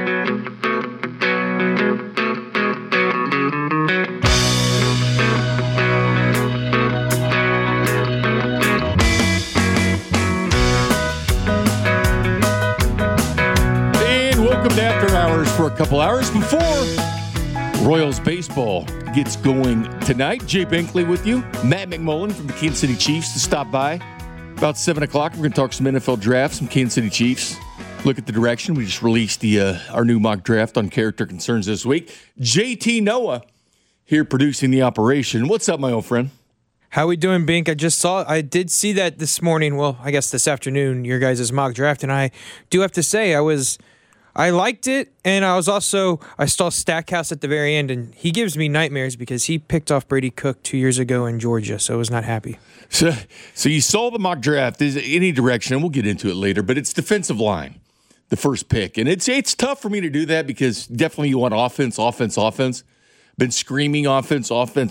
For a couple hours before Royals baseball gets going tonight. Jay Binkley with you. Matt McMullen from the Kansas City Chiefs to stop by about 7 o'clock. We're going to talk some NFL drafts, some Kansas City Chiefs. Look at the direction. We just released our new mock draft on character concerns this week. JT Noah here producing the operation. What's up, my old friend? How we doing, Bink? I did see that this morning. Well, I guess this afternoon, your guys' mock draft, and I do have to say I liked it, and I saw Stackhouse at the very end, and he gives me nightmares because he picked off Brady Cook 2 years ago in Georgia, so I was not happy. So you saw the mock draft. Is any direction, and we'll get into it later, but it's defensive line, the first pick. And it's tough for me to do that because definitely you want offense. Been screaming offense.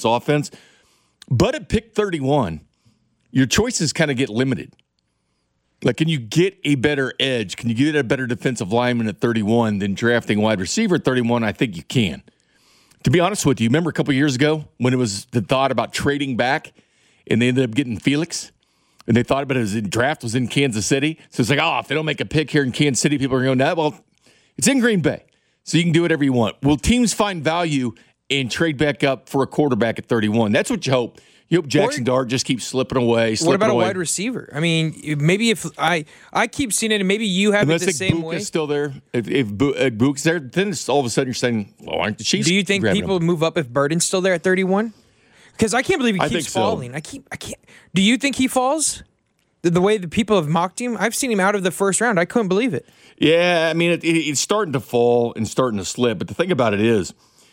But at pick 31, your choices kind of get limited. Like, can you get a better edge? Can you get a better defensive lineman at 31 than drafting wide receiver at 31? I think you can. To be honest with you, remember a couple years ago when it was the thought about trading back and they ended up getting Felix? And they thought about it as the draft was in Kansas City. So it's like, if they don't make a pick here in Kansas City, people are going, no, well, it's in Green Bay. So you can do whatever you want. Will teams find value and trade back up for a quarterback at 31? That's what you hope. You hope Jackson Dart just keeps slipping away. What about a wide receiver? I mean, maybe if I keep seeing it, and maybe you have it the same way. Unless still there, if Book's there, then it's all of a sudden you're saying, "Well, aren't the Chiefs?" Do you think people move up if Burden's still there at 31? Because I can't believe he keeps falling. So. I can't. Do you think he falls? The way the people have mocked him, I've seen him out of the first round. I couldn't believe it. Yeah, I mean, it's starting to fall and starting to slip. But the thing about it is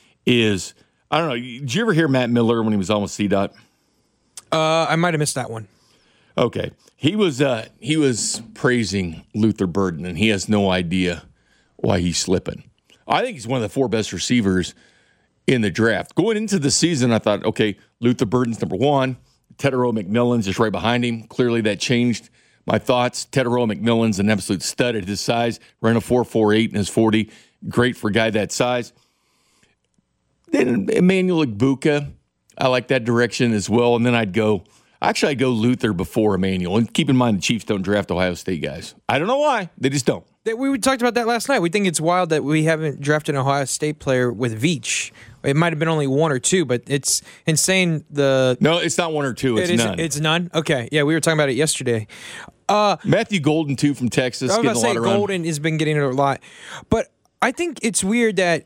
I don't know. Did you ever hear Matt Miller when he was on with CDOT? I might have missed that one. Okay. He was praising Luther Burden, and he has no idea why he's slipping. I think he's one of the 4 best receivers in the draft. Going into the season, I thought, okay, Luther Burden's number 1. Tetairoa McMillan's just right behind him. Clearly that changed my thoughts. Tetairoa McMillan's an absolute stud at his size. Ran a 4.48 in his 40. Great for a guy that size. Then Emmanuel Egbuka. I like that direction as well. And then I'd go Luther before Emmanuel. And keep in mind, the Chiefs don't draft Ohio State guys. I don't know why. They just don't. We talked about that last night. We think it's wild that we haven't drafted an Ohio State player with Veach. It might have been only 1 or 2, but it's insane. No, it's not 1 or 2. It's none. It's none? Okay. Yeah, we were talking about it yesterday. Matthew Golden, too, from Texas. I was about to say Golden has been getting it a lot. But I think it's weird that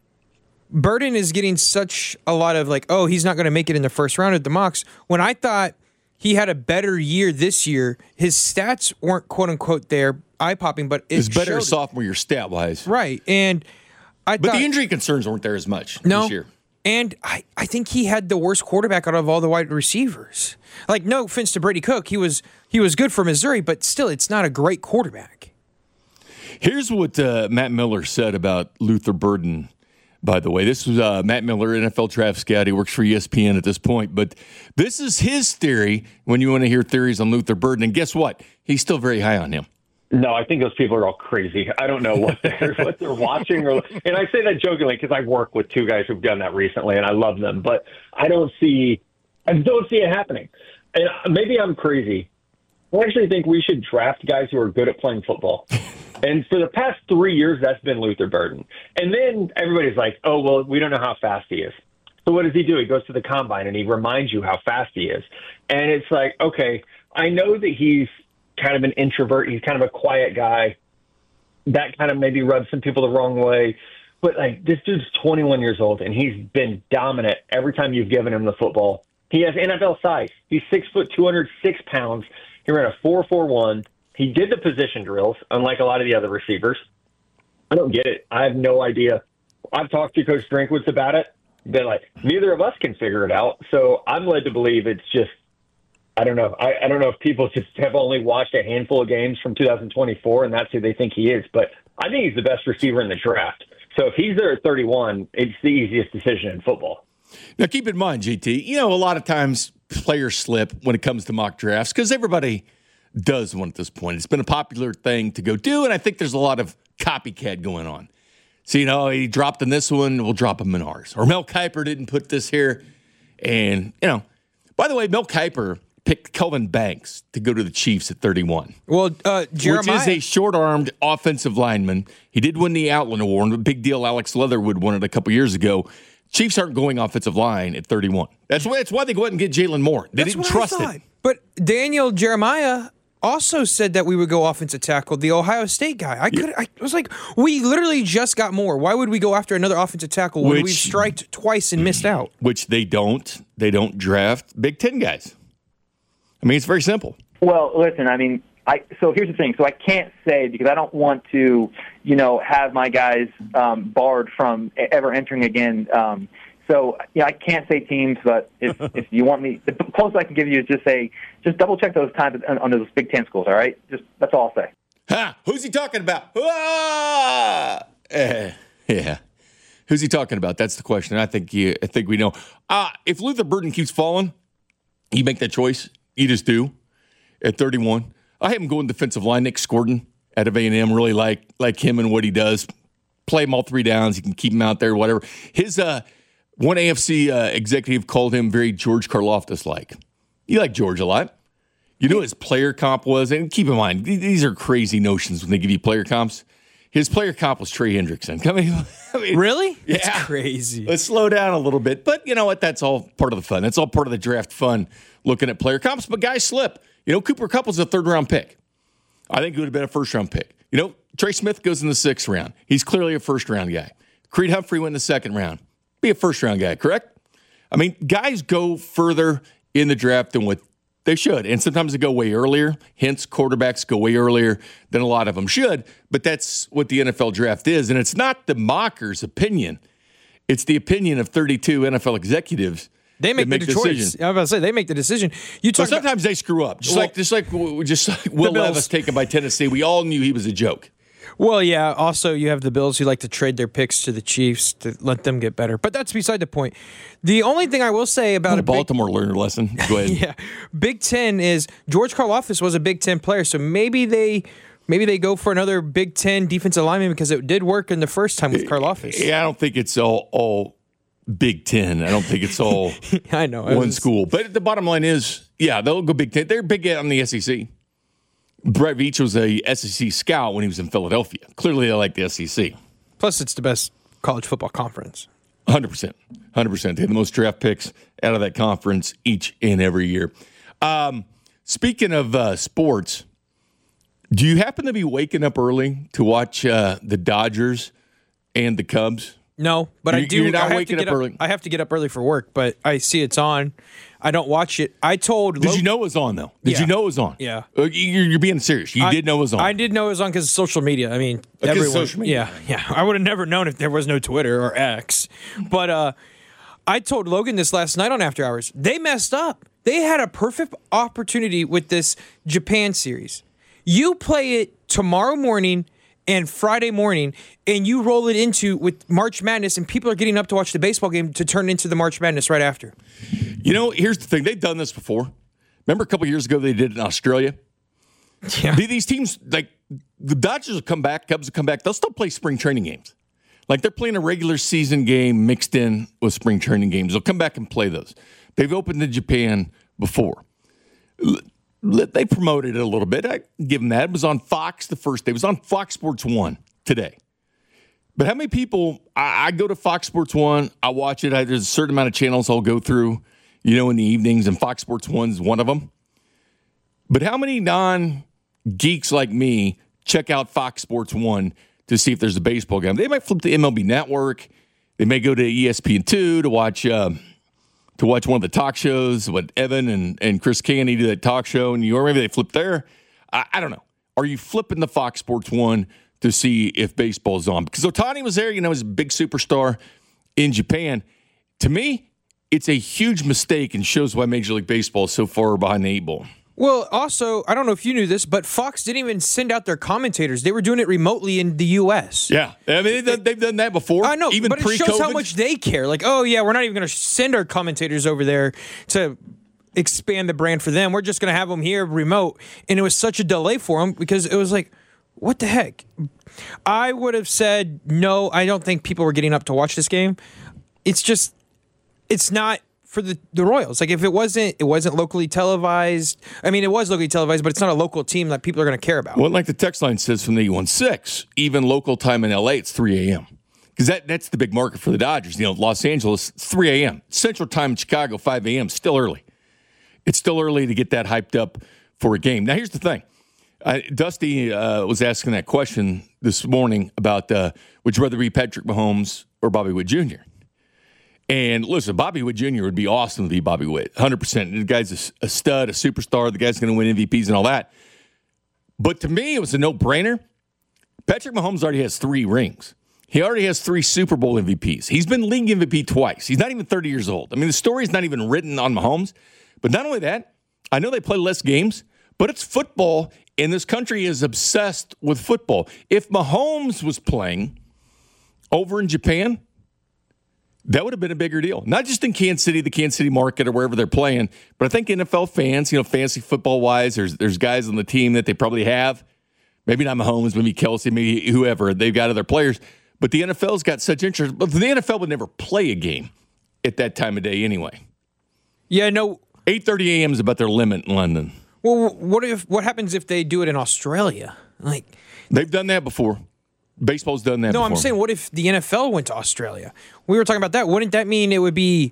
Burden is getting such a lot of he's not going to make it in the first round at the mocks. When I thought he had a better year this year, his stats weren't quote unquote there eye-popping, but it's better sophomore year stat-wise. Right. And but the injury concerns weren't there as much this year. And I think he had the worst quarterback out of all the wide receivers. No offense to Brady Cook. He was good for Missouri, but still, it's not a great quarterback. Here's what Matt Miller said about Luther Burden. By the way, this was Matt Miller, NFL draft scout. He works for ESPN at this point. But this is his theory when you want to hear theories on Luther Burden. And guess what? He's still very high on him. No, I think those people are all crazy. I don't know what they're watching. And I say that jokingly because I work with 2 guys who've done that recently, and I love them. But I don't see it happening. And maybe I'm crazy. I actually think we should draft guys who are good at playing football. And for the past 3 years, that's been Luther Burden. And then everybody's like, oh, well, we don't know how fast he is. So what does he do? He goes to the combine and he reminds you how fast he is. And it's like, okay, I know that he's kind of an introvert. He's kind of a quiet guy. That kind of maybe rubs some people the wrong way. But this dude's 21 years old and he's been dominant every time you've given him the football. He has NFL size. He's 6 foot, 206 pounds. He ran a 4.41. He did the position drills, unlike a lot of the other receivers. I don't get it. I have no idea. I've talked to Coach Drinkwitz about it. They're like, neither of us can figure it out. So I'm led to believe it's just, I don't know. I don't know if people just have only watched a handful of games from 2024 and that's who they think he is. But I think he's the best receiver in the draft. So if he's there at 31, it's the easiest decision in football. Now, keep in mind, GT, a lot of times players slip when it comes to mock drafts because everybody does one at this point. It's been a popular thing to go do, and I think there's a lot of copycat going on. So, he dropped in this one, we'll drop him in ours. Or Mel Kiper didn't put this here. And, by the way, Mel Kiper picked Kelvin Banks to go to the Chiefs at 31. Well, Jeremiah, which is a short-armed offensive lineman. He did win the Outland Award. A big deal. Alex Leatherwood won it a couple years ago. Chiefs aren't going offensive line at 31. That's why they go out and get Jalen Moore. They didn't trust it. But Daniel Jeremiah also said that we would go offensive tackle, the Ohio State guy. I was like, we literally just got Moore. Why would we go after another offensive tackle when we've striked twice and missed out? Which they don't. They don't draft Big Ten guys. I mean, it's very simple. Well, listen, so here's the thing. So I can't say, because I don't want to, have my guys barred from ever entering again. I can't say teams, but if you want me, the closest I can give you is just double check those times on those Big Ten schools. All right, that's all I'll say. Who's he talking about? Yeah. Who's he talking about? That's the question. I think we know. If Luther Burden keeps falling, you make that choice. You just do. At 31, I have him going defensive line. Nick Scordon out of A&M. Really like him and what he does. Play him all 3 downs. You can keep him out there, whatever. His one AFC executive called him very George Karlaftis-like. You like George a lot. You know what his player comp was? And keep in mind, these are crazy notions when they give you player comps. His player comp was Trey Hendrickson. I mean, really? Yeah. That's crazy. Let's slow down a little bit. But you know what? That's all part of the fun. That's all part of the draft fun, looking at player comps. But guys slip. Cooper Kupp was a 3rd-round pick. I think he would have been a 1st-round pick. Trey Smith goes in the 6th round. He's clearly a 1st-round guy. Creed Humphrey went in the 2nd round. Be a 1st-round guy, correct? I mean, guys go further in the draft than what they should. And sometimes they go way earlier. Hence, quarterbacks go way earlier than a lot of them should. But that's what the NFL draft is. And it's not the mockers' opinion. It's the opinion of 32 NFL executives. They make the choice. I was about to say, they make the decision. But sometimes they screw up. Just like Will Levis taken by Tennessee. We all knew he was a joke. Well, yeah. Also, you have the Bills who like to trade their picks to the Chiefs to let them get better. But that's beside the point. The only thing I will say about Baltimore learned a lesson. Go ahead. Yeah, Big Ten is George Karlaftis was a Big Ten player, so maybe they go for another Big Ten defensive lineman because it did work in the first time with Karlaftis. Yeah, I don't think it's all Big Ten. I don't think it's all I know one school. But the bottom line is, yeah, they'll go Big Ten. They're big on the SEC. Brett Veach was a SEC scout when he was in Philadelphia. Clearly, they like the SEC. Plus, it's the best college football conference. 100%. 100%. They have the most draft picks out of that conference each and every year. Speaking of sports, do you happen to be waking up early to watch the Dodgers and the Cubs? No, but I do. You're not waking up early? I have to get up early for work, but I see it's on. I don't watch it. Did you know it was on, though? Did you know it was on? Yeah. You're being serious. You did know it was on. I did know it was on because of social media. I mean, everyone. Social media. Yeah. I would have never known if there was no Twitter or X. But I told Logan this last night on After Hours. They messed up. They had a perfect opportunity with this Japan series. You play it tomorrow morning and Friday morning, and you roll it into with March Madness, and people are getting up to watch the baseball game to turn into the March Madness right after. Here's the thing. They've done this before. Remember a couple years ago they did it in Australia? Yeah. These teams, like the Dodgers will come back, Cubs will come back. They'll still play spring training games. Like they're playing a regular season game mixed in with spring training games. They'll come back and play those. They've opened in Japan before. They promoted it a little bit. I give them that. It was on Fox the first day. It was on Fox Sports 1 today. But how many people, I go to Fox Sports 1, I watch it. There's a certain amount of channels I'll go through, in the evenings, and Fox Sports 1 is one of them. But how many non-geeks like me check out Fox Sports 1 to see if there's a baseball game? They might flip to MLB Network. They may go to ESPN2 to watch one of the talk shows, what Evan and Chris Canny do that talk show in New York. Maybe they flip there. I don't know. Are you flipping the Fox Sports 1 to see if baseball's on? Because Ohtani was there, he's a big superstar in Japan. To me, it's a huge mistake and shows why Major League Baseball is so far behind the 8-ball. Well, also, I don't know if you knew this, but Fox didn't even send out their commentators. They were doing it remotely in the U.S. Yeah. I mean, they've done that before. I know, even but it shows how much they care. Like, oh, yeah, we're not even going to send our commentators over there to expand the brand for them. We're just going to have them here remote. And it was such a delay for them because it was like, what the heck? I would have said no. I don't think people were getting up to watch this game. It's not for the Royals. Like if it wasn't locally televised. I mean, it was locally televised, but it's not a local team that people are going to care about. Well, like the text line says from the 816, even local time in LA, it's 3 a.m. Because that's the big market for the Dodgers. Los Angeles, it's 3 a.m. Central time in Chicago, 5 a.m. Still early. It's still early to get that hyped up for a game. Now, here's the thing. Dusty was asking that question this morning about would you rather be Patrick Mahomes or Bobby Witt Jr.? And listen, Bobby Witt Jr. would be awesome to be Bobby Witt, 100%. The guy's a stud, a superstar. The guy's going to win MVPs and all that. But to me, it was a no-brainer. Patrick Mahomes already has 3 rings. He already has 3 Super Bowl MVPs. He's been league MVP twice. He's not even 30 years old. I mean, the story's not even written on Mahomes. But not only that, I know they play less games, but it's football, and this country is obsessed with football. If Mahomes was playing over in Japan, that would have been a bigger deal. Not just in Kansas City, the Kansas City market or wherever they're playing, but I think NFL fans, fantasy football-wise, there's guys on the team that they probably have. Maybe not Mahomes, maybe Kelsey, maybe whoever. They've got other players. But the NFL's got such interest. But the NFL would never play a game at that time of day anyway. Yeah, no. 8:30 a.m. is about their limit in London. Well, what happens if they do it in Australia? Like they've done that before. Baseball's done that before. No, I'm saying what if the NFL went to Australia? We were talking about that. Wouldn't that mean it would be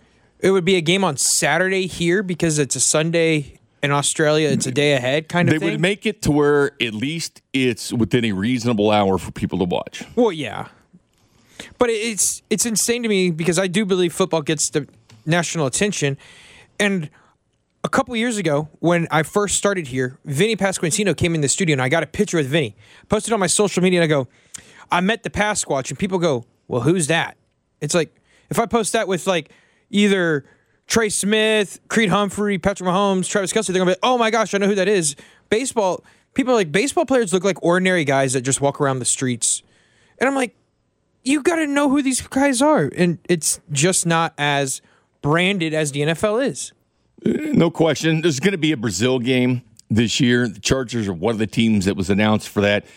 a game on Saturday here because it's a Sunday in Australia, it's a day ahead kind of thing? They would make it to where at least it's within a reasonable hour for people to watch. Well, yeah. But it's insane to me because I do believe football gets the national attention. And a couple years ago, when I first started here, Vinny Pasquantino came in the studio, and I got a picture with Vinny. Posted on my social media, and I go, I met the Pasquatch, and people go, well, who's that? It's like, if I post that with, like, either Trey Smith, Creed Humphrey, Patrick Mahomes, Travis Kelce, they're going to be like, oh, my gosh, I know who that is. Baseball, people are like, baseball players look like ordinary guys that just walk around the streets. And I'm like, you got to know who these guys are. And it's just not as branded as the NFL is. No question. There's going to be a Brazil game this year. The Chargers are one of the teams that was announced for that.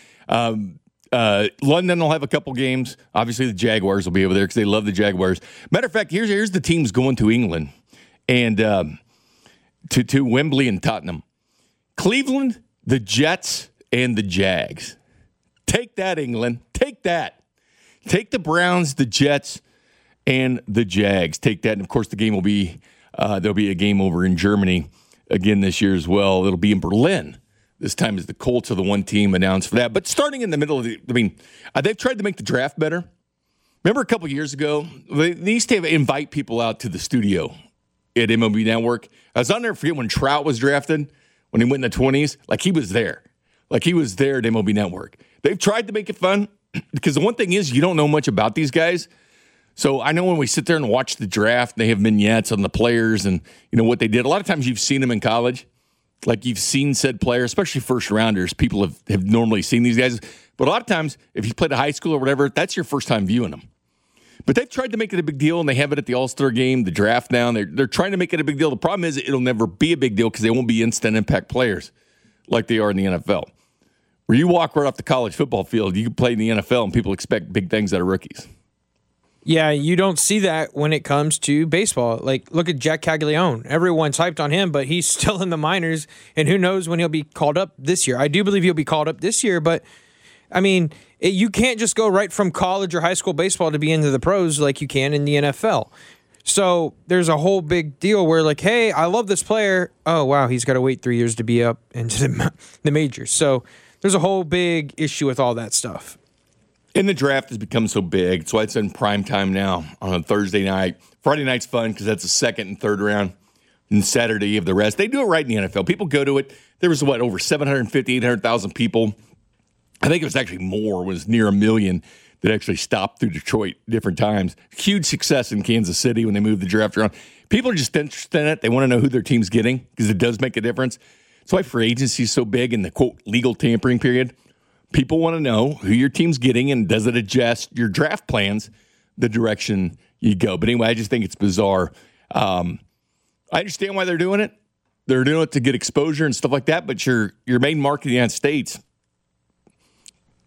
London will have a couple games. Obviously, the Jaguars will be over there because they love the Jaguars. Matter of fact, here's the teams going to England and to Wembley and Tottenham. Cleveland, the Jets, and the Jags. Take that, England. Take that. Take the Browns, the Jets, and the Jags. Take that. And, of course, the game will be there'll be a game over in Germany again this year as well. It'll be in Berlin. This time is the Colts are the one team announced for that. But starting in the middle of they've tried to make the draft better. Remember a couple years ago, they used to invite people out to the studio at MLB Network. I was on there, forget when Trout was drafted, when he went in the 20s. Like he was there. Like he was there at MLB Network. They've tried to make it fun because the one thing is you don't know much about these guys. So I know when we sit there and watch the draft, they have vignettes on the players and what they did. A lot of times you've seen them in college. Like you've seen said player, especially first rounders. People have normally seen these guys. But a lot of times, if you played a high school or whatever, that's your first time viewing them. But they've tried to make it a big deal, and they have it at the All-Star game, the draft now. They're trying to make it a big deal. The problem is it'll never be a big deal because they won't be instant impact players like they are in the NFL. Where you walk right off the college football field, you can play in the NFL, and people expect big things out of rookies. Yeah, you don't see that when it comes to baseball. Like, look at Jack Caglione. Everyone's hyped on him, but he's still in the minors, and who knows when he'll be called up this year. I do believe he'll be called up this year, but, I mean, you can't just go right from college or high school baseball to be into the pros like you can in the NFL. So there's a whole big deal where, like, hey, I love this player. Oh, wow, he's got to wait 3 years to be up into the majors. So there's a whole big issue with all that stuff. And the draft has become so big. That's why it's in prime time now on a Thursday night. Friday night's fun because that's the second and third round. And Saturday you have the rest. They do it right in the NFL. People go to it. There was, over 750, 800,000 people. I think it was actually more. It was near 1 million that actually stopped through Detroit different times. Huge success in Kansas City when they moved the draft around. People are just interested in it. They want to know who their team's getting because it does make a difference. That's why free agency is so big in the, quote, legal tampering period. People want to know who your team's getting and does it adjust your draft plans the direction you go. But anyway, I just think it's bizarre. I understand why they're doing it. They're doing it to get exposure and stuff like that. But your main market in the United States,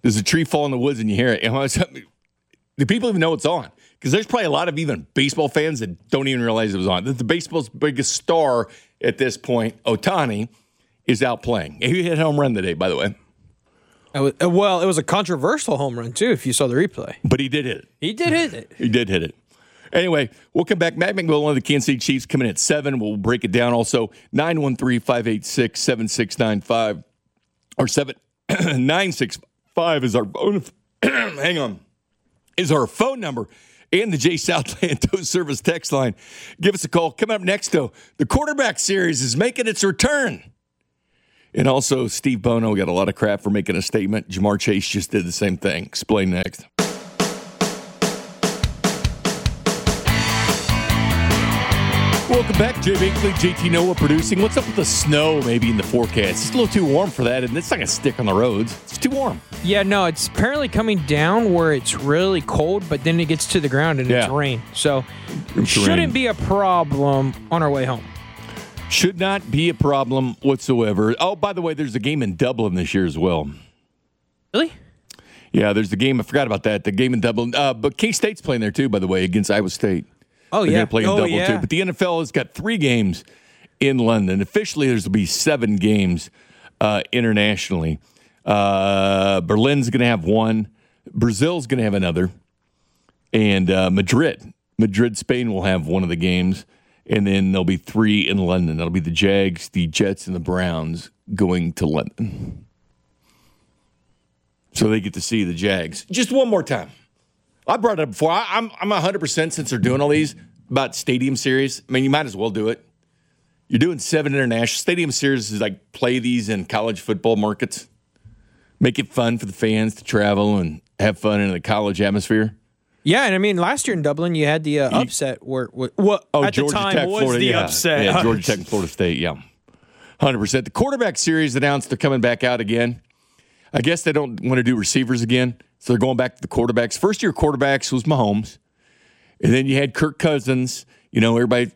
Does a tree fall in the woods and you hear it? Do people even know it's on? Because there's probably a lot of even baseball fans that don't even realize it was on. The baseball's biggest star at this point, Ohtani, is out playing. He hit a home run today, by the way. Well, it was a controversial home run, too, if you saw the replay. But he did hit it. He did hit it. He did hit it. Anyway, we'll come back. Matt McMillan of the Kansas City Chiefs coming in at 7. We'll break it down. Also, 913-586-7695 or 7965 is our phone. Hang on. Is our phone number and the J Southland Tow Service text line. Give us a call. Coming up next, though, the quarterback series is making its return. And also, Steve Bono got a lot of crap for making a statement. Jamar Chase just did the same thing. Explain next. Welcome back. Jay Binkley, JT Noah producing. What's up with the snow maybe in the forecast? It's a little too warm for that, and it's not going to stick on the roads. It's too warm. Yeah, no, it's apparently coming down where it's really cold, but then it gets to the ground and it's rain. So it shouldn't be a problem on our way home. Should not be a problem whatsoever. Oh, by the way, there's a game in Dublin this year as well. Really? Yeah, there's the game. I forgot about that. The game in Dublin. But K-State's playing there, too, by the way, against Iowa State. Oh, They're yeah. They're playing Dublin, too. But the NFL has got 3 games in London. Officially, there's going to be 7 games internationally. Berlin's going to have 1. Brazil's going to have another. And Madrid, Spain will have 1 of the games. And then there'll be 3 in London. That'll be the Jags, the Jets, and the Browns going to London. So they get to see the Jags. Just one more time. I brought it up before. I'm 100% since they're doing all these about Stadium Series. I mean, you might as well do it. You're doing 7 international. Stadium Series is like play these in college football markets. Make it fun for the fans to travel and have fun in the college atmosphere. Yeah, and I mean, last year in Dublin, you had the upset where at Georgia the time Tech, was Florida, the yeah. upset. Yeah, Georgia Tech and Florida State, yeah. 100%. The quarterback series announced they're coming back out again. I guess they don't want to do receivers again, so they're going back to the quarterbacks. First-year quarterbacks was Mahomes, and then you had Kirk Cousins. You know, everybody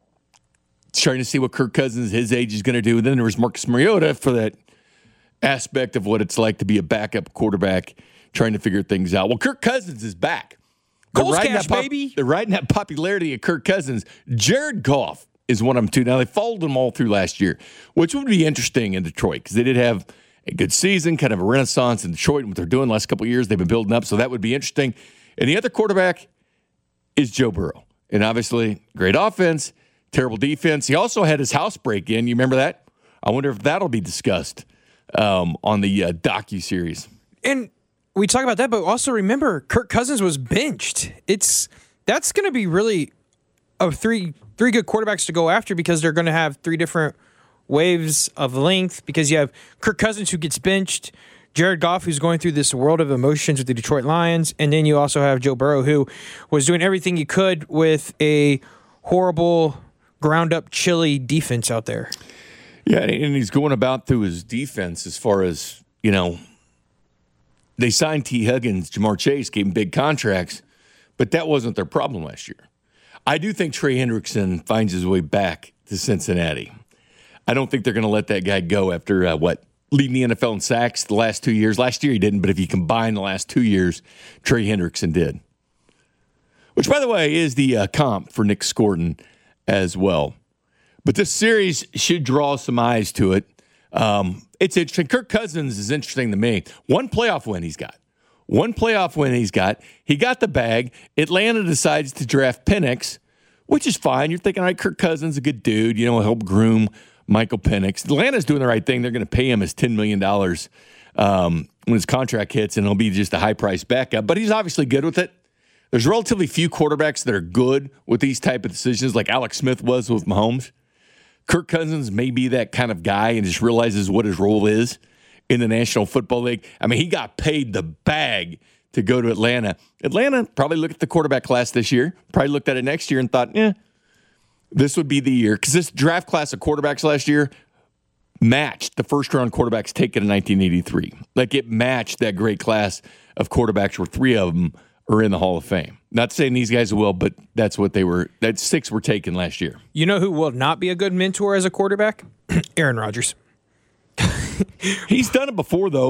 trying to see what Kirk Cousins, his age, is going to do. And then there was Marcus Mariota for that aspect of what it's like to be a backup quarterback, trying to figure things out. Well, Kirk Cousins is back. Coles Cash, baby. They're riding that popularity of Kirk Cousins. Jared Goff is one of them, too. Now, they followed them all through last year, which would be interesting in Detroit because they did have a good season, kind of a renaissance in Detroit. And what they're doing the last couple of years, they've been building up, so that would be interesting. And the other quarterback is Joe Burrow. And obviously, great offense, terrible defense. He also had his house break in. You remember that? I wonder if that'll be discussed on the docuseries. And we talk about that, but also remember, Kirk Cousins was benched. That's going to be really three good quarterbacks to go after because they're going to have 3 different waves of length because you have Kirk Cousins who gets benched, Jared Goff who's going through this world of emotions with the Detroit Lions, and then you also have Joe Burrow who was doing everything he could with a horrible, ground-up, chilly defense out there. Yeah, and he's going about through his defense as far as, you know, they signed T. Higgins, Jamar Chase, gave him big contracts, but that wasn't their problem last year. I do think Trey Hendrickson finds his way back to Cincinnati. I don't think they're going to let that guy go after, leading the NFL in sacks the last 2 years. Last year he didn't, but if you combine the last 2 years, Trey Hendrickson did. Which, by the way, is the comp for Nick Scorton as well. But this series should draw some eyes to it. It's interesting. Kirk Cousins is interesting to me. One playoff win he's got. He got the bag. Atlanta decides to draft Penix, which is fine. You're thinking, all right, Kirk Cousins, a good dude. You know, help groom Michael Penix. Atlanta's doing the right thing. They're going to pay him his $10 million when his contract hits, and it'll be just a high-priced backup. But he's obviously good with it. There's relatively few quarterbacks that are good with these type of decisions like Alex Smith was with Mahomes. Kirk Cousins may be that kind of guy and just realizes what his role is in the National Football League. I mean, he got paid the bag to go to Atlanta. Atlanta probably looked at the quarterback class this year, probably looked at it next year and thought, this would be the year. Because this draft class of quarterbacks last year matched the first-round quarterbacks taken in 1983. Like, it matched that great class of quarterbacks where 3 of them are in the Hall of Fame. Not saying these guys will, but that's what they were. That 6 were taken last year. You know who will not be a good mentor as a quarterback? Aaron Rodgers. He's done it before, though.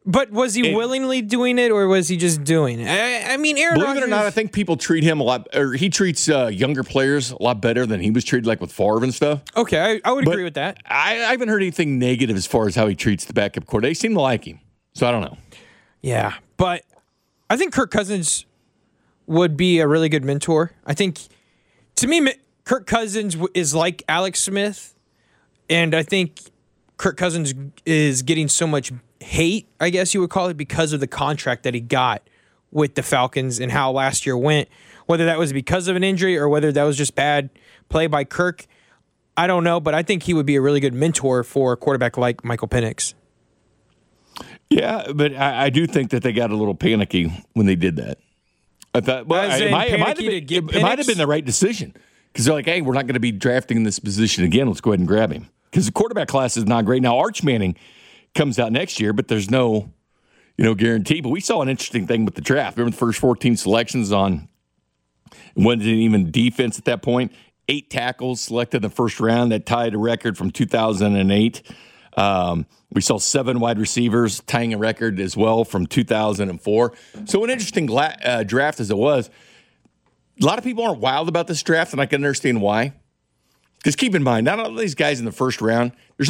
But was he willingly doing it, or was he just doing it? I mean, Aaron Believe Rodgers, it or not, I think people treat him a lot, or he treats younger players a lot better than he was treated, like with Favre and stuff. Okay, I would But agree with that. I haven't heard anything negative as far as how he treats the backup quarterback. They seem to like him, so I don't know. Yeah, but I think Kirk Cousins would be a really good mentor. I think, to me, Kirk Cousins is like Alex Smith, and I think Kirk Cousins is getting so much hate, I guess you would call it, because of the contract that he got with the Falcons and how last year went. Whether that was because of an injury or whether that was just bad play by Kirk, I don't know, but I think he would be a really good mentor for a quarterback like Michael Penix. Yeah, but I do think that they got a little panicky when they did that. I thought, well, it might have been the right decision, because they're like, hey, we're not going to be drafting in this position again. Let's go ahead and grab him, because the quarterback class is not great. Now, Arch Manning comes out next year, but there's no, guarantee. But we saw an interesting thing with the draft. Remember the first 14 selections on, wasn't even defense at that point. 8 tackles selected in the first round. That tied a record from 2008. We saw 7 wide receivers tying a record as well from 2004. So an interesting draft as it was. A lot of people aren't wild about this draft, and I can understand why. Because keep in mind, not all of these guys in the first round, there's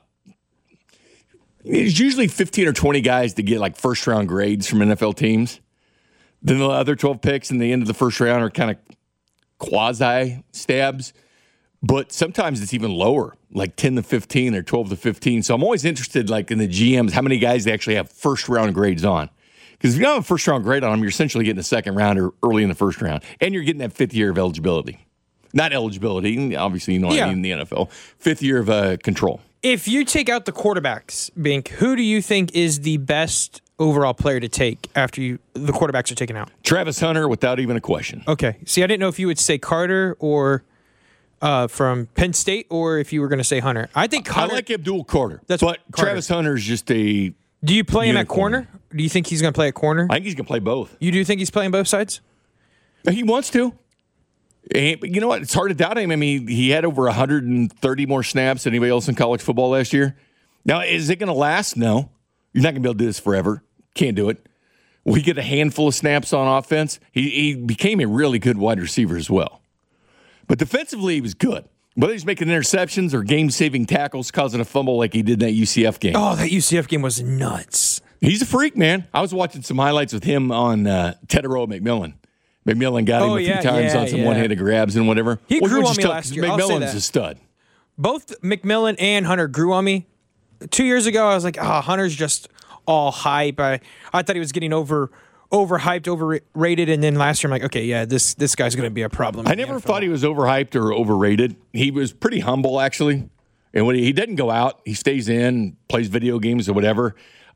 usually 15 or 20 guys to get like first round grades from NFL teams. Then the other 12 picks in the end of the first round are kind of quasi stabs. But sometimes it's even lower, like 10 to 15 or 12 to 15. So I'm always interested, like in the GMs, how many guys they actually have first round grades on. Because if you don't have a first round grade on them, you're essentially getting a second round or early in the first round. And you're getting that 5th year of eligibility. Not eligibility, obviously, what I mean in the NFL. 5th year of control. If you take out the quarterbacks, Bink, who do you think is the best overall player to take after the quarterbacks are taken out? Travis Hunter, without even a question. Okay. See, I didn't know if you would say Carter or from Penn State, or if you were going to say Hunter. I think Hunter. I like Abdul Carter. But Travis Hunter is just a. Do you play him at corner? Do you think he's going to play at corner? I think he's going to play both. You do think he's playing both sides? He wants to. And you know what? It's hard to doubt him. I mean, he had over 130 more snaps than anybody else in college football last year. Now, is it going to last? No. You're not going to be able to do this forever. Can't do it. Will he get a handful of snaps on offense? He became a really good wide receiver as well. But defensively, he was good. Whether he's making interceptions or game-saving tackles, causing a fumble like he did in that UCF game. Oh, that UCF game was nuts. He's a freak, man. I was watching some highlights with him on Teteroa McMillan. McMillan got him a few times on some one-handed grabs and whatever. He grew on me last year. McMillan's a stud. Both McMillan and Hunter grew on me. 2 years ago, I was like, Hunter's just all hype. I thought he was getting overhyped, overrated, and then last year I'm like, okay, yeah, this guy's going to be a problem. I never thought he was overhyped or overrated. He was pretty humble, actually. And when he doesn't go out, he stays in, plays video games or whatever.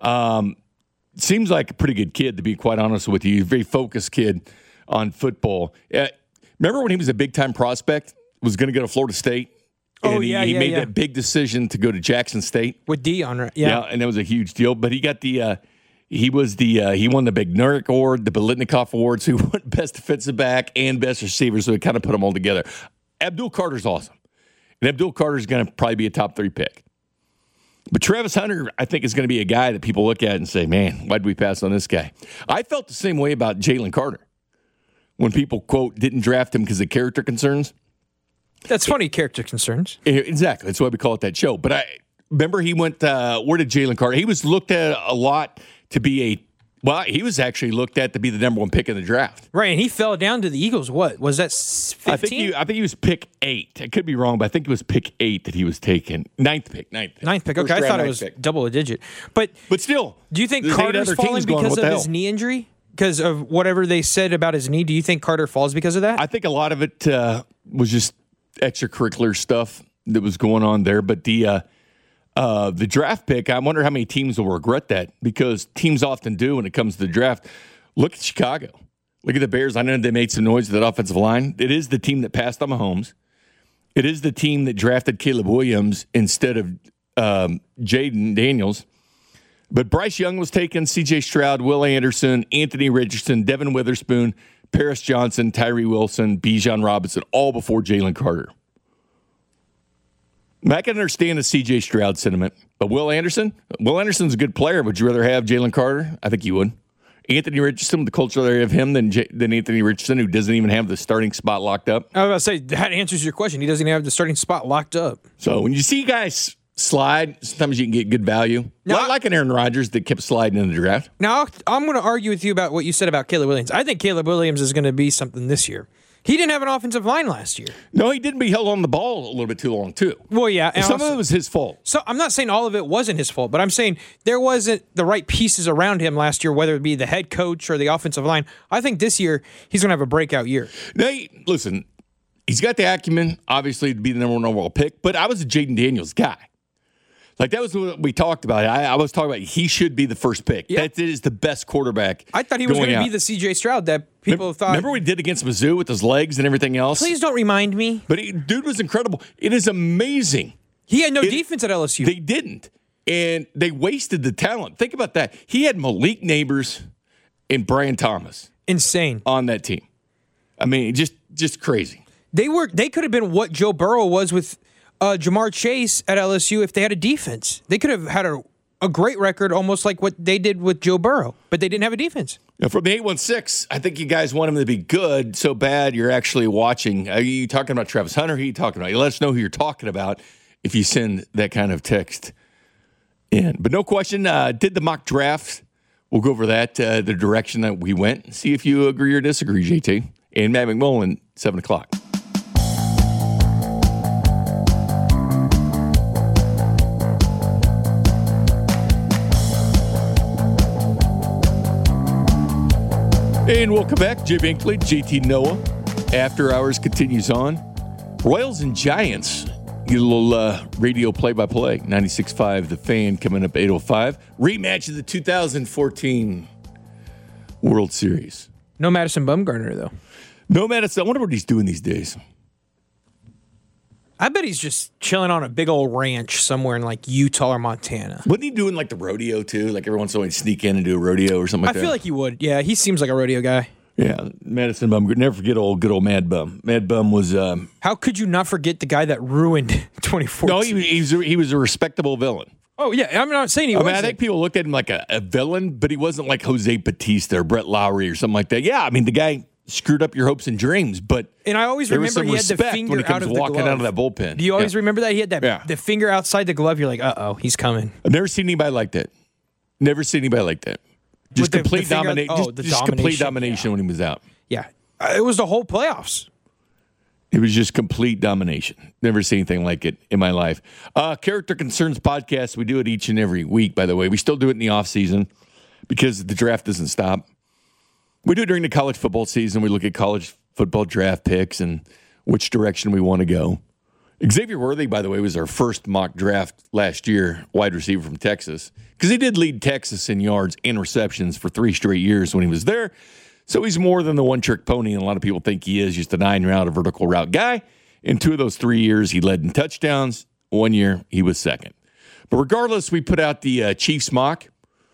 Seems like a pretty good kid, to be quite honest with you. He's a very focused kid on football. Remember when he was a big-time prospect, was going to go to Florida State? And he made that big decision to go to Jackson State. With Dion, right? Yeah, and that was a huge deal. But he got he won the Bednarik Award, the Biletnikoff Award, so he won Best Defensive Back and Best Receiver, so it kind of put them all together. Abdul Carter's awesome. And Abdul Carter's going to probably be a top 3 pick. But Travis Hunter, I think, is going to be a guy that people look at and say, man, why did we pass on this guy? I felt the same way about Jalen Carter. When people, quote, didn't draft him because of character concerns. That's funny, character concerns. Exactly. That's why we call it that show. But I remember he went, where did Jalen Carter? He was looked at a lot to be he was actually looked at to be the number 1 pick in the draft. Right, and he fell down to the Eagles. What was that? 15? I think he was pick 8. I could be wrong, but I think it was pick 8 that he was taken. Ninth pick. Okay, I thought it was double a digit. But still, do you think Carter's falling because of his knee injury? Because of whatever they said about his knee? Do you think Carter falls because of that? I think a lot of it was just extracurricular stuff that was going on there. But the draft pick, I wonder how many teams will regret that, because teams often do when it comes to the draft. Look at Chicago. Look at the Bears. I know they made some noise with that offensive line. It is the team that passed on Mahomes. It is the team that drafted Caleb Williams instead of Jaden Daniels. But Bryce Young was taken, C.J. Stroud, Will Anderson, Anthony Richardson, Devin Witherspoon, Paris Johnson, Tyree Wilson, Bijan Robinson, all before Jalen Carter. I can understand the C.J. Stroud sentiment, but Will Anderson's a good player. Would you rather have Jalen Carter? I think you would. Anthony Richardson, the culture area of him than Anthony Richardson, who doesn't even have the starting spot locked up. I was about to say, that answers your question. He doesn't even have the starting spot locked up. So when you see guys slide, sometimes you can get good value. Not like an Aaron Rodgers that kept sliding in the draft. Now, I'm going to argue with you about what you said about Caleb Williams. I think Caleb Williams is going to be something this year. He didn't have an offensive line last year. No, he didn't. Be held on the ball a little bit too long, too. Well, yeah. And some of it was his fault. So I'm not saying all of it wasn't his fault, but I'm saying there wasn't the right pieces around him last year, whether it be the head coach or the offensive line. I think this year he's going to have a breakout year. Now, listen, he's got the acumen, obviously, to be the number one overall pick, but I was a Jaden Daniels guy. Like, that was what we talked about. I was talking about he should be the first pick. Yeah. That is the best quarterback. I thought he was going to be the C.J. Stroud that people thought. Remember what he did against Mizzou with his legs and everything else? Please don't remind me. But dude was incredible. It is amazing. He had no defense at LSU. They didn't. And they wasted the talent. Think about that. He had Malik Neighbors and Brian Thomas. Insane. On that team. I mean, just crazy. They could have been what Joe Burrow was with Jamar Chase at LSU if they had a defense. They could have had a great record, almost like what they did with Joe Burrow, but they didn't have a defense. Now, from the 816, I think you guys want him to be good so bad you're actually watching. Are you talking about Travis Hunter? Who are you talking about? You let us know who you're talking about if you send that kind of text in. But no question, did the mock draft. We'll go over that, the direction that we went. See if you agree or disagree, JT. And Matt McMullen, 7 o'clock. And welcome back. Jay Binkley, JT Noah. After Hours continues on. Royals and Giants. Get a little radio play-by-play. 96.5 The Fan coming up 8:05. Rematch of the 2014 World Series. No Madison Bumgarner, though. No Madison. I wonder what he's doing these days. I bet he's just chilling on a big old ranch somewhere in like Utah or Montana. Wasn't he doing like the rodeo too? Like every once in a while he'd sneak in and do a rodeo or something like that? I feel like he would. Yeah, he seems like a rodeo guy. Yeah, Madison Bumgarner. Never forget good old Mad Bum. Mad Bum was... How could you not forget the guy that ruined 2014? No, he was a respectable villain. Oh, yeah. I'm not saying he wasn't. I think people looked at him like a villain, but he wasn't like Jose Batista or Brett Lowry or something like that. Yeah, I mean, the guy screwed up your hopes and dreams, but and I always remember he had the finger when he comes out of the walking glove. out of that bullpen. Do you always remember that? He had that the finger outside the glove. You're like, uh-oh, he's coming. I've never seen anybody like that. Never seen anybody like that. Just complete domination. Just complete domination when he was out. Yeah. It was the whole playoffs. It was just complete domination. Never seen anything like it in my life. Character Concerns podcast. We do it each and every week, by the way. We still do it in the offseason because the draft doesn't stop. We do it during the college football season. We look at college football draft picks and which direction we want to go. Xavier Worthy, by the way, was our first mock draft last year, wide receiver from Texas, because he did lead Texas in yards and receptions for 3 straight years when he was there. So he's more than the one-trick pony, and a lot of people think he is just a 9-route or vertical route guy. In 2 of those 3 years, he led in touchdowns. 1 year, he was second. But regardless, we put out the Chiefs mock,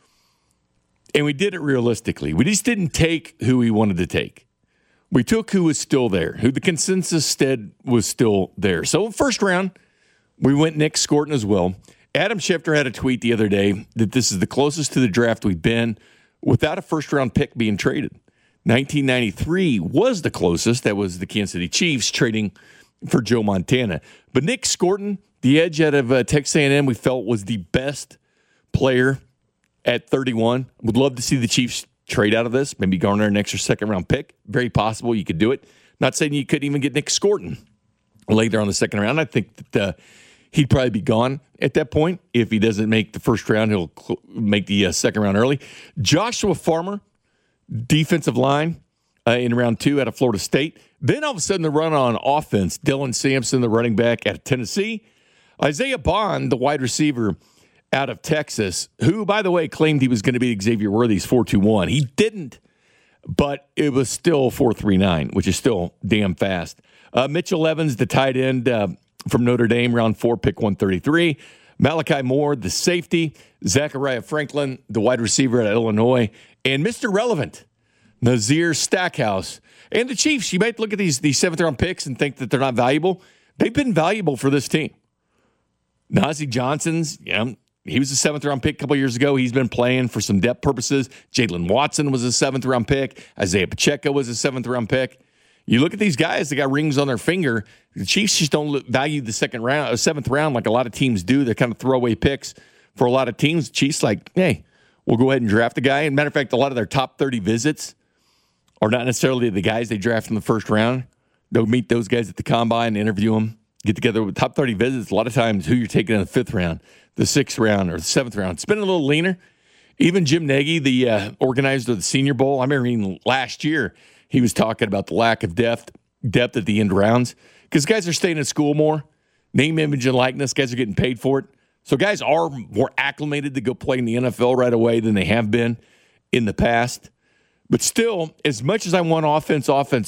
and we did it realistically. We just didn't take who we wanted to take. We took who was still there, who the consensus said was still there. So first round, we went Nick Scorton as well. Adam Schefter had a tweet the other day that this is the closest to the draft we've been without a first-round pick being traded. 1993 was the closest. That was the Kansas City Chiefs trading for Joe Montana. But Nick Scorton, the edge out of Texas A&M, we felt was the best player at 31. Would love to see the Chiefs trade out of this, maybe garner an extra second-round pick. Very possible you could do it. Not saying you couldn't even get Nick Scorton later on the second round. I think that he'd probably be gone at that point. If he doesn't make the first round, he'll make the second round early. Joshua Farmer, defensive line in round 2 out of Florida State. Then all of a sudden the run on offense, Dylan Sampson, the running back out of Tennessee. Isaiah Bond, the wide receiver out of Texas, who, by the way, claimed he was going to be Xavier Worthy's 4.21. He didn't, but it was still 4.39, which is still damn fast. Mitchell Evans, the tight end from Notre Dame, round 4, pick 133. Malachi Moore, the safety. Zachariah Franklin, the wide receiver at Illinois. And Mr. Relevant, Nazir Stackhouse. And the Chiefs, you might look at these 7th-round picks and think that they're not valuable. They've been valuable for this team. Najee Johnson's, he was a seventh-round pick a couple years ago. He's been playing for some depth purposes. Jalen Watson was a seventh-round pick. Isaiah Pacheco was a seventh-round pick. You look at these guys, they got rings on their finger. The Chiefs just don't value the seventh round like a lot of teams do. They're kind of throwaway picks for a lot of teams. The Chiefs like, hey, we'll go ahead and draft a guy. And matter of fact, a lot of their top 30 visits are not necessarily the guys they draft in the first round. They'll meet those guys at the combine, interview them, get together with top 30 visits. A lot of times who you're taking in the fifth round, the sixth round, or the seventh round. It's been a little leaner. Even Jim Nagy, the organizer of the Senior Bowl, I remember last year, he was talking about the lack of depth at the end rounds because guys are staying in school more. Name, image, and likeness. Guys are getting paid for it. So guys are more acclimated to go play in the NFL right away than they have been in the past. But still, as much as I want offense,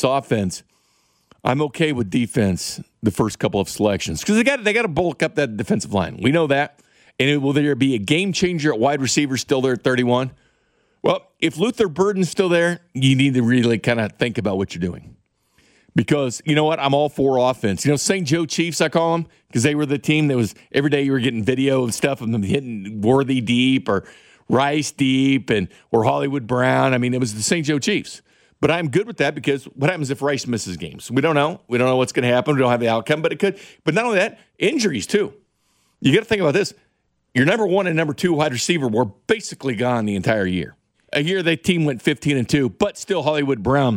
I'm okay with defense the first couple of selections because they got to bulk up that defensive line. We know that. And will there be a game changer at wide receiver still there at 31? Well, if Luther Burden's still there, you need to really kind of think about what you're doing. Because, you know what, I'm all for offense. St. Joe Chiefs, I call them, because they were the team that was, every day you were getting video and stuff of them hitting Worthy deep or Rice deep or Hollywood Brown. I mean, it was the St. Joe Chiefs. But I'm good with that because what happens if Rice misses games? We don't know. We don't know what's going to happen. We don't have the outcome, but it could. But not only that, injuries too. You got to think about this. Your number one and number two wide receiver were basically gone the entire year. A year the team went 15-2, but still Hollywood Brown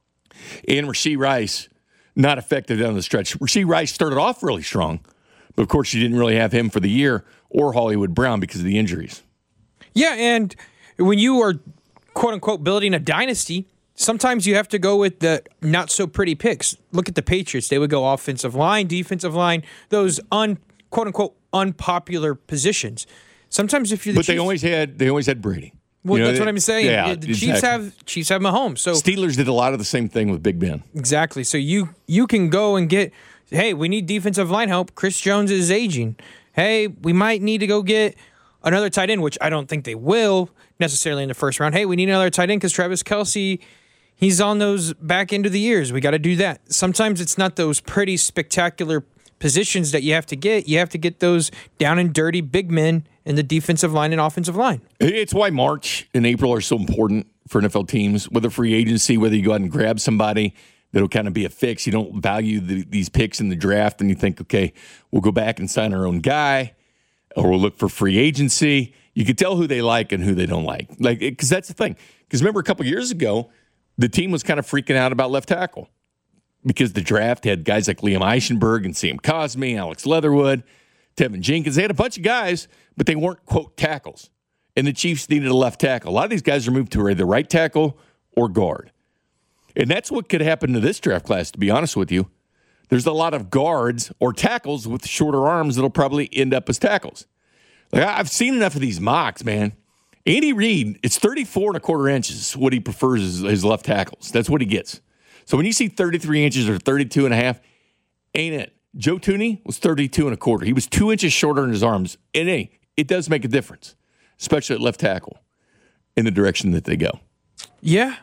and Rashee Rice not effective down the stretch. Rashee Rice started off really strong, but of course you didn't really have him for the year or Hollywood Brown because of the injuries. Yeah, and when you are quote-unquote building a dynasty, sometimes you have to go with the not-so-pretty picks. Look at the Patriots. They would go offensive line, defensive line, those quote-unquote unpopular positions. Sometimes if you're the Chiefs, they always had Brady. Well, that's what I'm saying. Yeah, the Chiefs have Mahomes. So Steelers did a lot of the same thing with Big Ben. Exactly. So you can go and get, hey, we need defensive line help. Chris Jones is aging. Hey, we might need to go get another tight end, which I don't think they will necessarily in the first round. Hey, we need another tight end because Travis Kelce, he's on those back end of the years. We got to do that. Sometimes it's not those pretty spectacular positions that you have to get. You have to get those down and dirty big men in the defensive line and offensive line. It's why March and April are so important for NFL teams, whether free agency, whether you go out and grab somebody that'll kind of be a fix. You don't value these picks in the draft and you think, okay, we'll go back and sign our own guy or we'll look for free agency. You can tell who they like and who they don't like. Because that's the thing. Because remember a couple years ago, the team was kind of freaking out about left tackle because the draft had guys like Liam Eichenberg and Sam Cosmi, Alex Leatherwood, Tevin Jenkins. They had a bunch of guys, but they weren't, quote, tackles. And the Chiefs needed a left tackle. A lot of these guys are moved to either right tackle or guard. And that's what could happen to this draft class, to be honest with you. There's a lot of guards or tackles with shorter arms that'll probably end up as tackles. I've seen enough of these mocks, man. Andy Reid, it's 34.25 inches, what he prefers is his left tackles. That's what he gets. So when you see 33 inches or 32.5, ain't it? Joe Thuney was 32.25. He was 2 inches shorter in his arms. And hey, it does make a difference, especially at left tackle in the direction that they go. Yeah.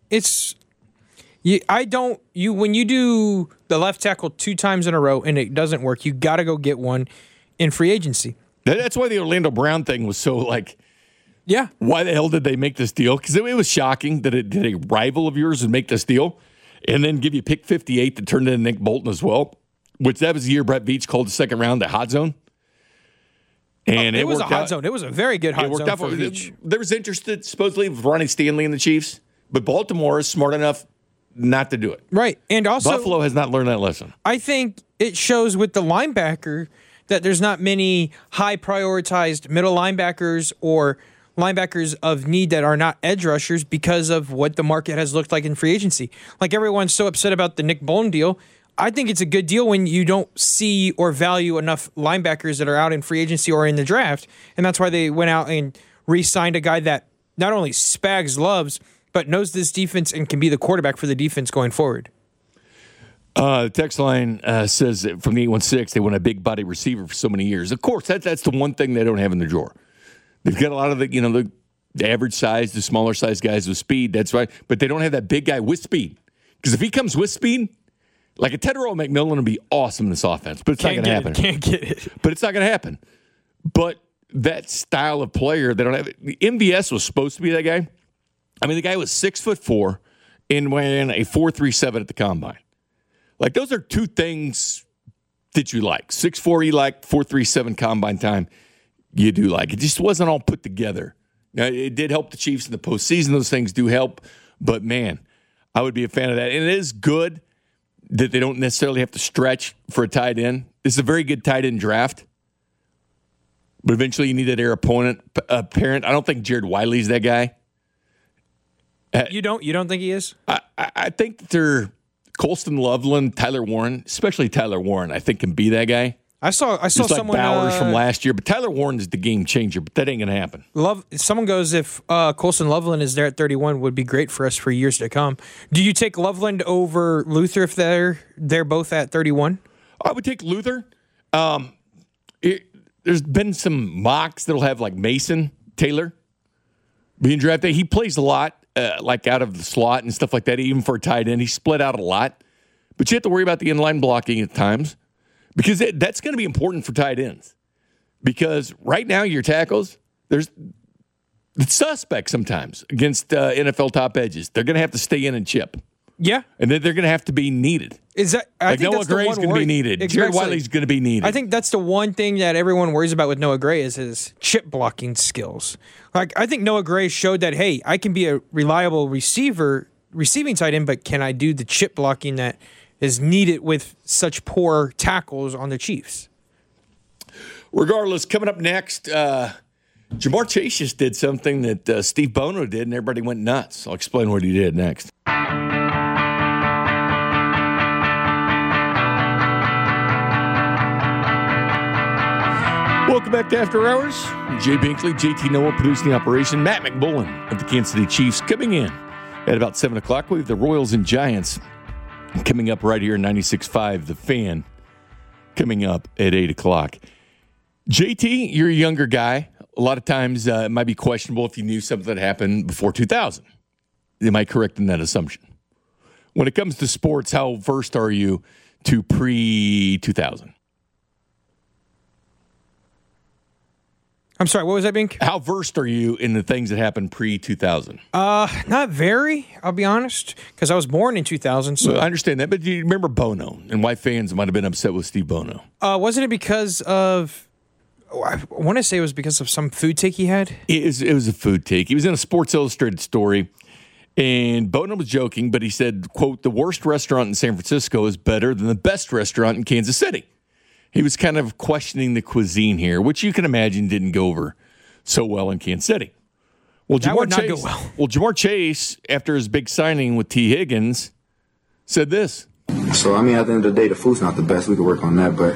When you do the left tackle 2 times in a row and it doesn't work, you got to go get one in free agency. That's why the Orlando Brown thing was so yeah. Why the hell did they make this deal? Because it was shocking that a rival of yours would make this deal and then give you pick 58 to turn into Nick Bolton as well. Which that was the year Brett Veach called the second round the hot zone. And it was a hot zone. It was a very good hot zone for Veach. There was interest supposedly with Ronnie Stanley and the Chiefs, but Baltimore is smart enough not to do it. Right. And also Buffalo has not learned that lesson. I think it shows with the linebacker that there's not many high prioritized middle linebackers or linebackers of need that are not edge rushers because of what the market has looked like in free agency. Like everyone's so upset about the Nick Bolton deal. I think it's a good deal when you don't see or value enough linebackers that are out in free agency or in the draft. And that's why they went out and re-signed a guy that not only Spags loves, but knows this defense and can be the quarterback for the defense going forward. The text line says from the 816 they want a big body receiver for so many years. Of course, that's the one thing they don't have in the drawer. They've got a lot of the average size, the smaller size guys with speed. That's right. But they don't have that big guy with speed. Because if he comes with speed, Like a Tedrow McMillan would be awesome in this offense, but it's not going to happen. Can't get it. But it's not going to happen. But that style of player, they don't have. MVS was supposed to be that guy. I mean, the guy was 6'4" and ran a 4.37 at the combine. Like, those are two things that you like. 6'4" you like, 4.37 combine time you do like. It just wasn't all put together. Now, it did help the Chiefs in the postseason. Those things do help. But, man, I would be a fan of that. And it is good that they don't necessarily have to stretch for a tight end. This is a very good tight end draft. But eventually you need that air apparent. I don't think Jared Wiley's that guy. You don't think he is? I think that they're Colston Loveland, Tyler Warren, especially Tyler Warren, I think can be that guy. I saw Just like someone Bowers from last year, but Tyler Warren is the game changer, but that ain't going to happen. Someone goes, if Colston Loveland is there at 31, would be great for us for years to come. Do you take Loveland over Luther if they're both at 31? I would take Luther. There's been some mocks that'll have like Mason Taylor being drafted. He plays a lot, like out of the slot and stuff like that, even for a tight end. He split out a lot. But you have to worry about the inline blocking at times because that's going to be important for tight ends. Because right now, your tackles, it's suspect sometimes against NFL top edges. They're going to have to stay in and chip. Yeah. And then they're going to have to be needed. I think Noah Gray's going to be needed. Exactly. Jared Wiley's going to be needed. I think that's the one thing that everyone worries about with Noah Gray is his chip blocking skills. Like, I think Noah Gray showed that, hey, I can be a reliable receiving tight end, but can I do the chip blocking that is needed with such poor tackles on the Chiefs? Regardless, coming up next, Ja'Marr Chase just did something that Steve Bono did, and everybody went nuts. I'll explain what he did next. Welcome back to After Hours. Jay Binkley, JT Noah producing the operation. Matt McBullen of the Kansas City Chiefs coming in at about 7 o'clock. We have the Royals and Giants coming up right here in 96.5. The Fan coming up at 8 o'clock. JT, you're a younger guy. A lot of times it might be questionable if you knew something that happened before 2000. Am I correct in that assumption? When it comes to sports, how versed are you to pre-2000? I'm sorry, what was that, Bink? How versed are you in the things that happened pre-2000? Not very, I'll be honest, because I was born in 2000. So I understand that, but do you remember Bono and why fans might have been upset with Steve Bono? Wasn't it because of, I want to say it was because of some food take he had? It was a food take. He was in a Sports Illustrated story, and Bono was joking, but he said, quote, the worst restaurant in San Francisco is better than the best restaurant in Kansas City. He was kind of questioning the cuisine here, which you can imagine didn't go over so well in Kansas City. Well, that would not go well. Well, Ja'Marr Chase, after his big signing with T. Higgins, said this. So, I mean, at the end of the day, the food's not the best. We could work on that, but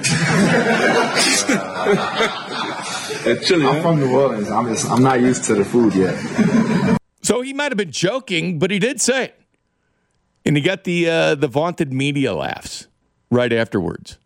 I'm from New Orleans. I'm not used to the food yet. So he might have been joking, but he did say it. And he got the vaunted media laughs right afterwards.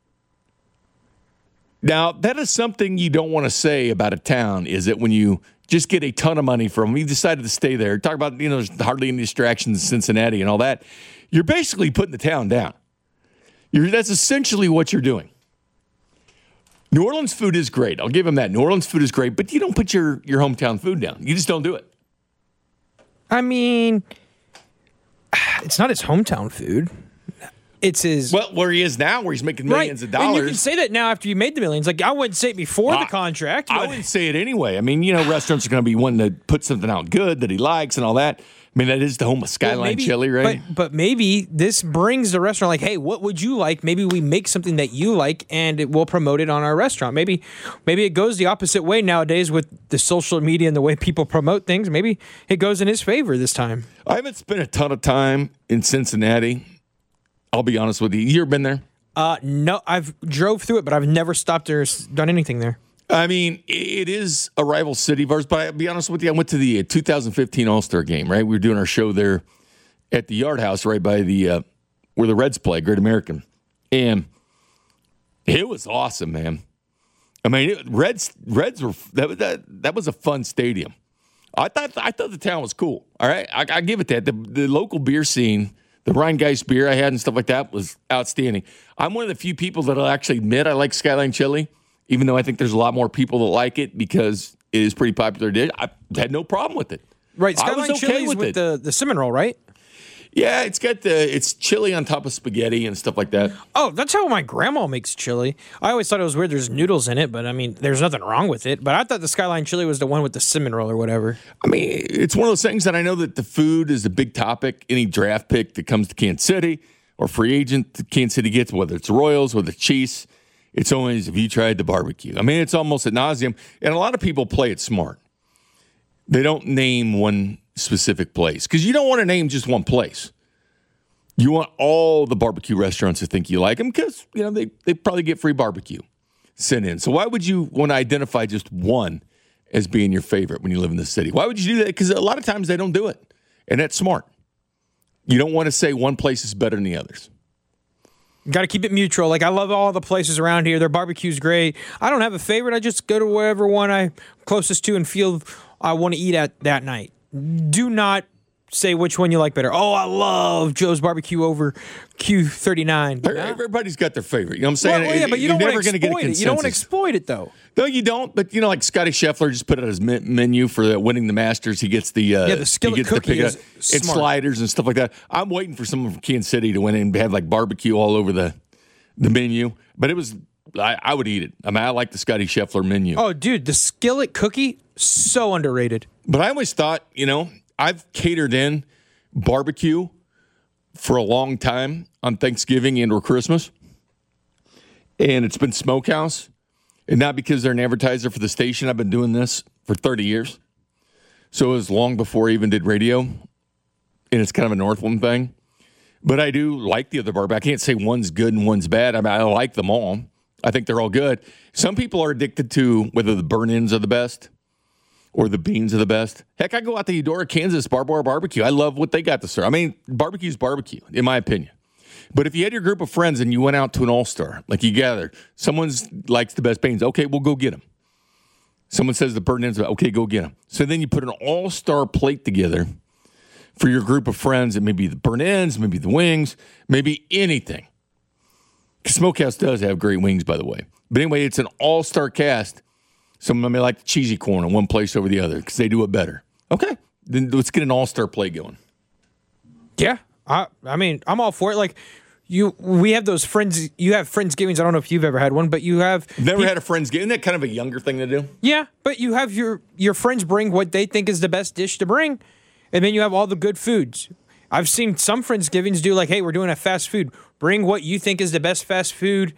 Now, that is something you don't want to say about a town, is it, when you just get a ton of money from them, you decided to stay there. Talk about, there's hardly any distractions in Cincinnati and all that. You're basically putting the town down. That's essentially what you're doing. New Orleans food is great. I'll give him that. New Orleans food is great, but you don't put your hometown food down. You just don't do it. I mean, it's not his hometown food. It's his. Well, where he is now, where he's making millions of dollars. And you can say that now after you made the millions. Like, I wouldn't say it before the contract. I wouldn't say it anyway. I mean, restaurants are going to be wanting to put something out good that he likes and all that. I mean, that is the home of Skyline Chili, right? But maybe this brings the restaurant like, hey, what would you like? Maybe we make something that you like and we'll promote it on our restaurant. Maybe it goes the opposite way nowadays with the social media and the way people promote things. Maybe it goes in his favor this time. I haven't spent a ton of time in Cincinnati. I'll be honest with you. You ever been there? No, I've drove through it, but I've never stopped or done anything there. I mean, it is a rival city of ours, but I'll be honest with you, I went to the 2015 All-Star game, right? We were doing our show there at the Yard House right by the where the Reds play, Great American. And it was awesome, man. I mean, Reds were that was a fun stadium. I thought the town was cool. All right, I give it that. The local beer scene The Rheingeist beer I had and stuff like that was outstanding. I'm one of the few people that'll actually admit I like Skyline Chili, even though I think there's a lot more people that like it because it is pretty popular dish. I had no problem with it. Right, I was Skyline okay Chili's with with it. the cinnamon roll, right? Yeah, it's chili on top of spaghetti and stuff like that. Oh, that's how my grandma makes chili. I always thought it was weird there's noodles in it, but I mean, there's nothing wrong with it. But I thought the Skyline Chili was the one with the cinnamon roll or whatever. I mean, it's one of those things that I know that the food is a big topic. Any draft pick that comes to Kansas City or free agent that Kansas City gets, whether it's Royals, whether it's Chiefs, it's always, have you tried the barbecue? I mean, it's almost ad nauseum. And a lot of people play it smart. They don't name one specific place because you don't want to name just one place. You want all the barbecue restaurants to think you like them because, they probably get free barbecue sent in. So why would you want to identify just one as being your favorite when you live in the city? Why would you do that? Because a lot of times they don't do it. And that's smart. You don't want to say one place is better than the others. Got to keep it mutual. Like, I love all the places around here. Their barbecue's great. I don't have a favorite. I just go to wherever one I'm closest to and feel I want to eat at that night. Do not say which one you like better. Oh, I love Joe's Barbecue over Q39. Everybody's got their favorite. You know what I'm saying? Well, yeah, but you don't want to get a exploit consensus. it. You don't want to exploit it, though. No, you don't. But, like Scotty Scheffler just put out his menu for winning the Masters. He gets the skillet cookie is and smart. sliders and stuff like that. I'm waiting for someone from Kansas City to win and have like barbecue all over the menu. But it was, I would eat it. I mean, I like the Scotty Scheffler menu. Oh, dude, the skillet cookie, so underrated. But I always thought, I've catered in barbecue for a long time on Thanksgiving and or Christmas. And it's been Smokehouse. And not because they're an advertiser for the station. I've been doing this for 30 years. So it was long before I even did radio. And it's kind of a Northland thing. But I do like the other barbecue. I can't say one's good and one's bad. I mean, I like them all. I think they're all good. Some people are addicted to whether the burn-ins are the best or the beans are the best. Heck, I go out to Eudora, Kansas, Barbara Barbecue. I love what they got to serve. I mean, barbecue's barbecue, in my opinion. But if you had your group of friends and you went out to an all-star, like you gathered, someone likes the best beans. Okay, we'll go get them. Someone says the burn-ins, okay, go get them. So then you put an all-star plate together for your group of friends. It may be the burn-ins, maybe the wings, maybe anything. Smokehouse does have great wings, by the way. But anyway, it's an all-star cast. Some of them may like the cheesy corn in one place over the other because they do it better. Okay, then let's get an all-star play going. Yeah, I mean, I'm all for it. Like, we have those friends. You have Friendsgivings. I don't know if you've ever had one, but you have never had a Friendsgiving. Isn't that kind of a younger thing to do? Yeah, but you have your friends bring what they think is the best dish to bring, and then you have all the good foods. I've seen some Friendsgivings do like, hey, we're doing a fast food. Bring what you think is the best fast food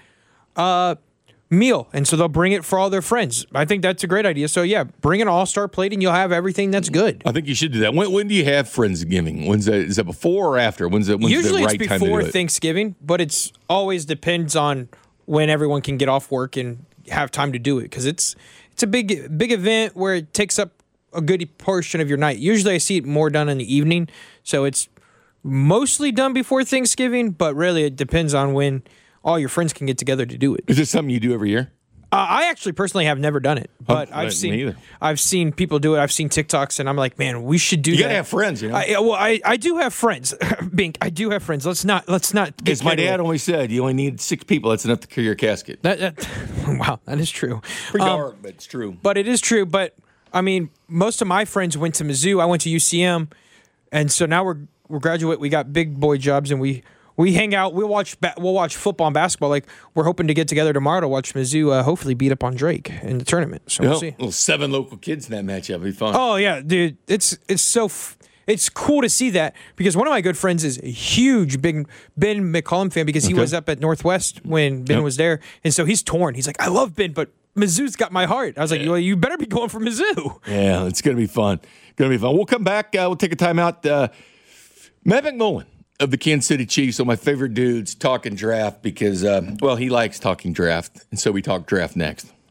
meal. And so they'll bring it for all their friends. I think that's a great idea. So, yeah, bring an all-star plate and you'll have everything that's good. I think you should do that. When do you have Friendsgiving? Is that before or after? When's Usually the right it's time to do before it? Thanksgiving, but it's always depends on when everyone can get off work and have time to do it because it's a big event where it takes up a good portion of your night. Usually I see it more done in the evening, so it's mostly done before Thanksgiving, but really it depends on when all your friends can get together to do it. Is this something you do every year? I actually personally have never done it, but me either. I've seen people do it. I've seen TikToks, and I'm like, man, we should do that. You gotta have friends, you know. I do have friends, Bink. I do have friends. Let's not. Get As my dad carried away. always said, you only need 6 people. That's enough to carry your casket. Wow, that is true. Pretty dark, but it's true. But it is true. But I mean, most of my friends went to Mizzou. I went to UCM, and so now we're graduate. We got big boy jobs, and we hang out. We'll watch football and basketball. Like we're hoping to get together tomorrow to watch Mizzou hopefully beat up on Drake in the tournament. So we'll see. Well, 7 local kids in that matchup. It'll be fun. Oh yeah, dude, it's cool to see that because one of my good friends is a huge big Ben McCollum fan because he was up at Northwest when Ben was there, and so he's torn. He's like, I love Ben, but Mizzou's got my heart. I was like, well, you better be going for Mizzou. Yeah, it's gonna be fun. We'll come back. We'll take a timeout. Matt McMullen of the Kansas City Chiefs, one of my favorite dudes, talking draft because, he likes talking draft, and so we talk draft next.